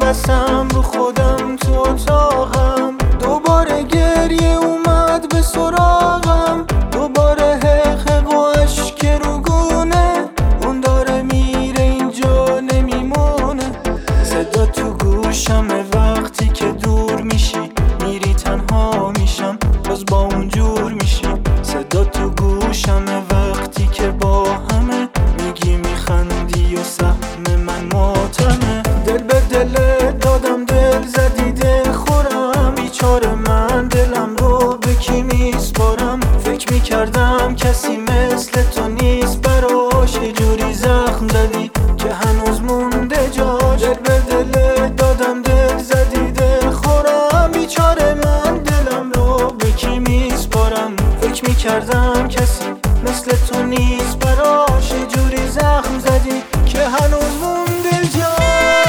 نفسم رو خودم تو اتاقم، دوباره گریه اومد به سراغم، دوباره حق و اشک رو گونه، اون داره میره اینجا نمیمونه. صدا تو گوشمه وقتی که دور میشی، میری تنها میشم باز با اون جور میشی. صدا تو گوشمه وقتی که با همه میگی میخندی و سهم من ماتمه. دل به دل دادم دل زدی دل خورم، بیچاره من دلم رو به کی میسپارم. فکر میکردم کسی مثل تو نیست براش، یه جوری زخم زدی که هنوز مونده جاش. دل به دل دادم دل زدی دل خورم، بیچاره من دلم رو به کی میسپارم. فکر میکردم کسی مثل تو نیست براش، یه جوری زخم زدی که هنوز مونده جاش.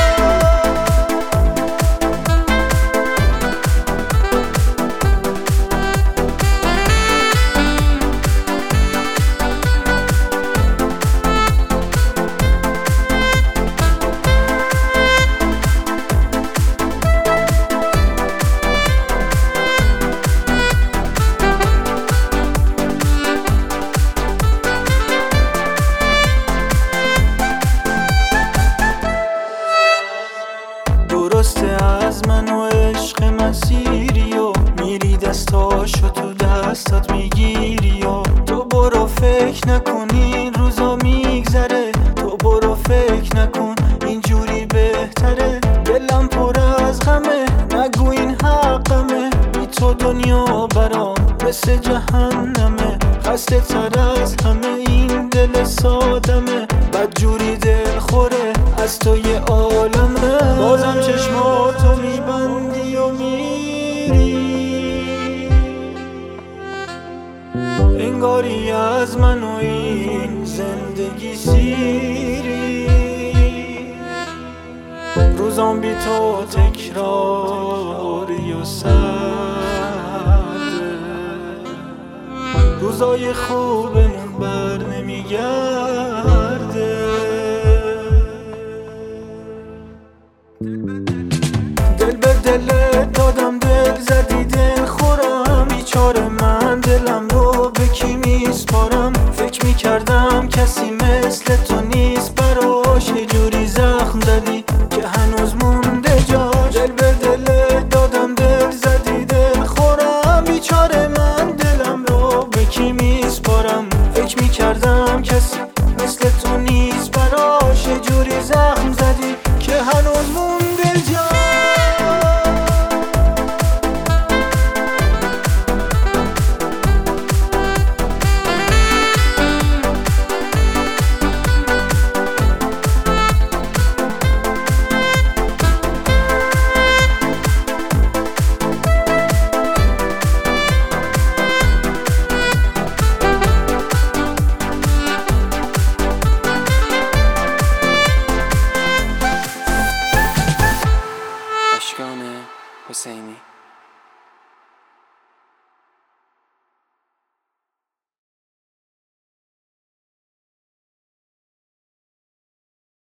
درسته از من و عشق مسیری و میری دستاشو تو دستات میگیری و تو برو فکر نکن این روزا میگذره، تو برو فکر نکن اینجوری بهتره. دلم پر از غمه نگو این حقمه، بی تو دنیا برام مثل جهنمه. خسته تر از همه این دل سادمه، بدجوری دل خوره از تو یه عالمه. بازم چشماتو میبندی و میری، انگاری از من و این زندگی سیری. روزام بی تو تکراری و سرده، روزای خوبمون بر نمیگرده. دل به دل دادم دل زدی دل خورم، بیچاره من دلم رو به کی میسپارم. فکر میکردم کسی مثل تو نیست براش، یه جوری زخم زدی که هنوز مونده جاش. دل به دل دادم دل زدی دل خورم، بیچاره من دلم رو به کی میسپارم. فکر میکردم کسی مثل تو نیست براش، یه جوری زخم زدی که هنوز مونده.